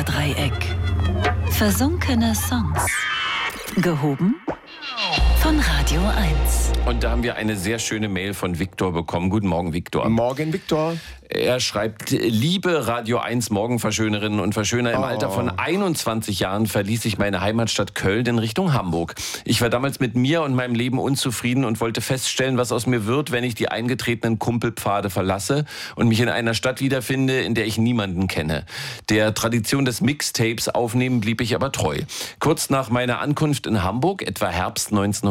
Bermuda-Dreieck. Versunkene Songs. Gehoben von Radio 1. Und da haben wir eine sehr schöne Mail von Viktor bekommen. Guten Morgen, Viktor. Morgen, Viktor. Er schreibt: Liebe Radio 1 Morgenverschönerinnen und Verschöner, im Alter von 21 Jahren verließ ich meine Heimatstadt Köln in Richtung Hamburg. Ich war damals mit mir und meinem Leben unzufrieden und wollte feststellen, was aus mir wird, wenn ich die eingetretenen Kumpelpfade verlasse und mich in einer Stadt wiederfinde, in der ich niemanden kenne. Der Tradition des Mixtapes aufnehmen blieb ich aber treu. Kurz nach meiner Ankunft in Hamburg, etwa Herbst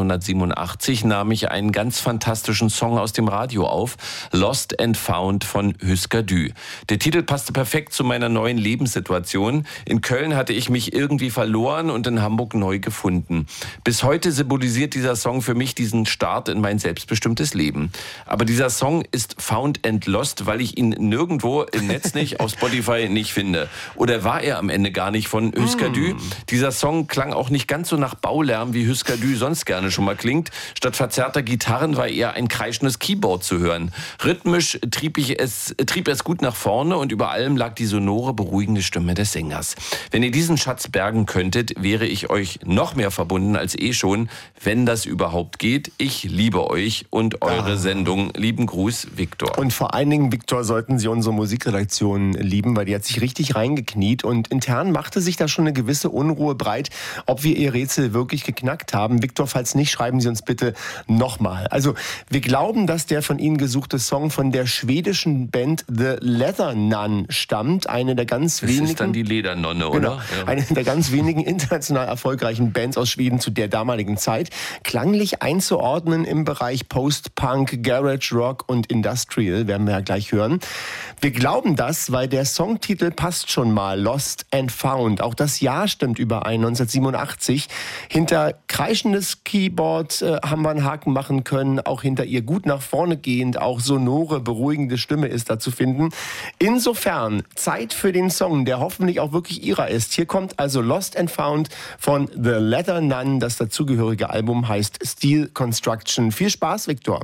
1987, nahm ich einen ganz fantastischen Song aus dem Radio auf, Lost and Found von Husker Du. Der Titel passte perfekt zu meiner neuen Lebenssituation. In Köln hatte ich mich irgendwie verloren und in Hamburg neu gefunden. Bis heute symbolisiert dieser Song für mich diesen Start in mein selbstbestimmtes Leben. Aber dieser Song ist Found and Lost, weil ich ihn nirgendwo im Netz nicht, auf Spotify nicht finde. Oder war er am Ende gar nicht von Husker Du? Dieser Song klang auch nicht ganz so nach Baulärm, wie Husker Du sonst gerne schon mal klingt. Statt verzerrter Gitarren war eher ein kreischendes Keyboard zu hören. Rhythmisch trieb es gut nach vorne und über allem lag die sonore, beruhigende Stimme des Sängers. Wenn ihr diesen Schatz bergen könntet, wäre ich euch noch mehr verbunden als schon, wenn das überhaupt geht. Ich liebe euch und eure Sendung. Lieben Gruß, Viktor. Und vor allen Dingen, Viktor, sollten Sie unsere Musikredaktion lieben, weil die hat sich richtig reingekniet und intern machte sich da schon eine gewisse Unruhe breit, ob wir ihr Rätsel wirklich geknackt haben. Viktor, falls nicht, schreiben Sie uns bitte nochmal. Also, wir glauben, dass der von Ihnen gesuchte Song von der schwedischen Band The Leather Nun stammt. Eine der ganz wenigen... Das ist dann die Ledernonne, oder? Genau, ja. Eine der ganz wenigen international erfolgreichen Bands aus Schweden zu der damaligen Zeit. Klanglich einzuordnen im Bereich Post-Punk, Garage Rock und Industrial, werden wir ja gleich hören. Wir glauben das, weil der Songtitel passt schon mal, Lost and Found. Auch das Jahr stimmt überein, 1987. Hinter kreischendes Keyboard haben wir einen Haken machen können, auch hinter ihr gut nach vorne gehend, auch sonore, beruhigende Stimme ist da zu finden. Insofern Zeit für den Song, der hoffentlich auch wirklich ihrer ist. Hier kommt also Lost and Found von The Leather Nun. Das dazugehörige Album heißt Steel Construction. Viel Spaß, Viktor.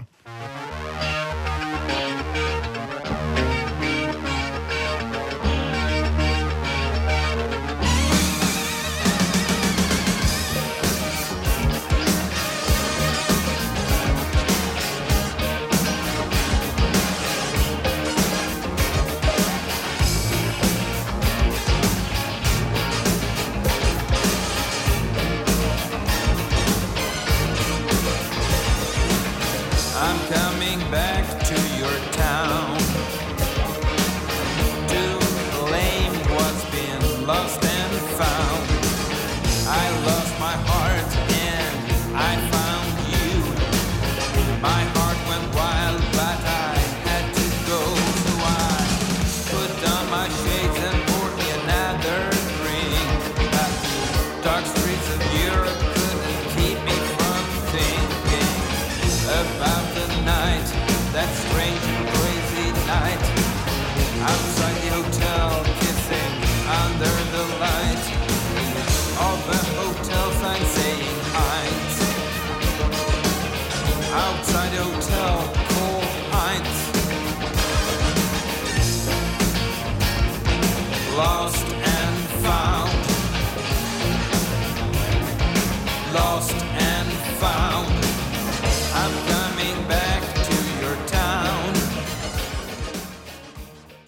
I'm coming back to your town to claim what's been lost and found. I lost my heart and I found you. My heart went wild, but I had to go. So I put on my shades and poured me another drink. But the dark streets of Europe couldn't keep me from thinking about the night, that strange and crazy night. Outside the hotel, kissing under the light of the hotel sign saying Heinz. Outside the hotel, called Heinz. Lost